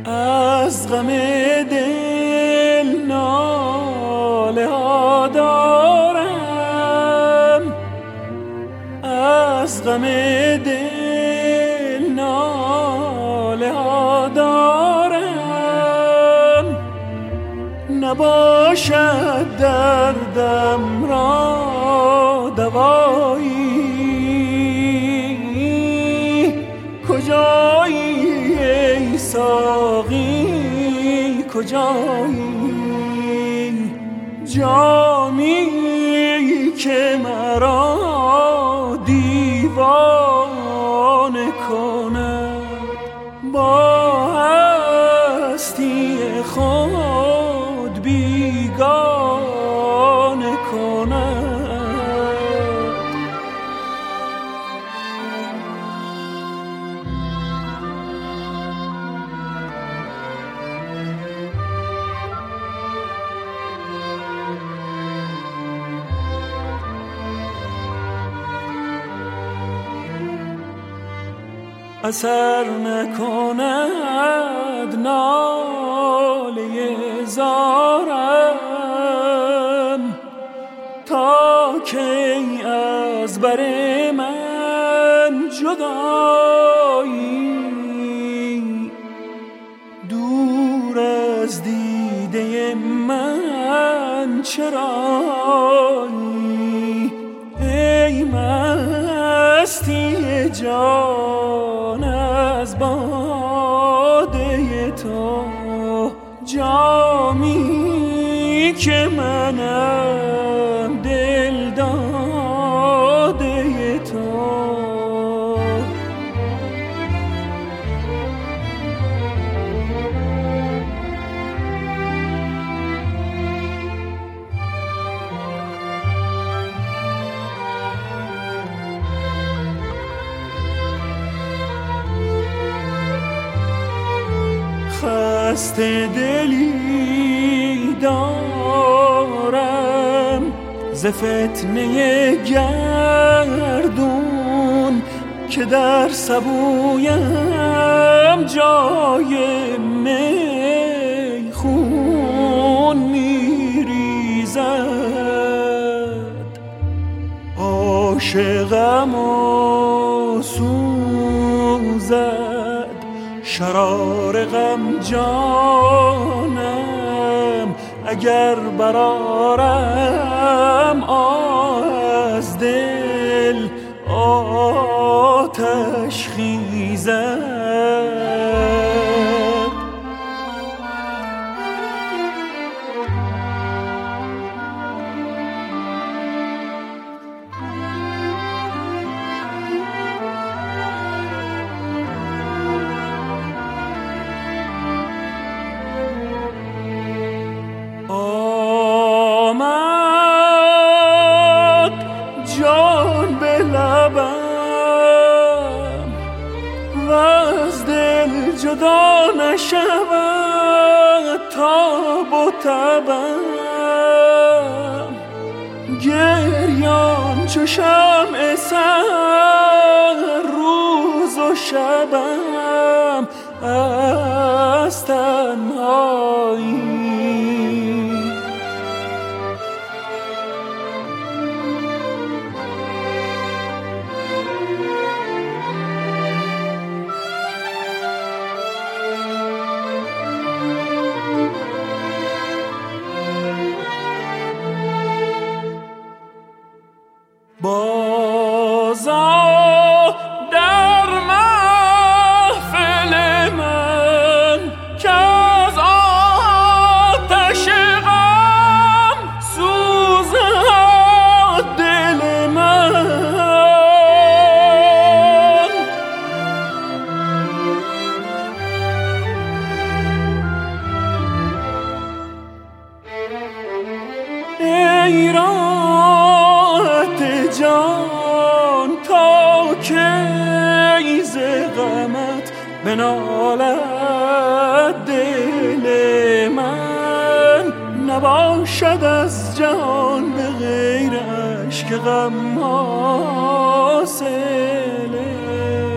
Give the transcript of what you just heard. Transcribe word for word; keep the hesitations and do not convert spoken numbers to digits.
از غم دل ناله ها دارم، از غم دل ناله ها دارم. نباشد دردم را دوایی، کجایی ای ساقی کجایی؟ جامی که مرا دیوانه کند، با هستی خود بیگانه کند. اثر نکند ناله زارم، تا کی از بر من جدایی؟ دور از دیده من چرایی؟ ای مستی جان از باده تو، جامی که منم دل داده تو. خسته دلی دارم ز فتنه گردون، که در سبویم جای میخون میریزد. عاشقم و سوزد شرار غم جانم، اگر برارم از دل آتش خیزد. جدا نشود تاب و تبم، گریان چو شمع سحر روز و شبم از تنهایی. بازا در محفل من که از آتش غم سوزد دل من. ای راحت جان تا کی ز غمت بنالد دل من، نباشد از جان به غیر اشک غم حاصله.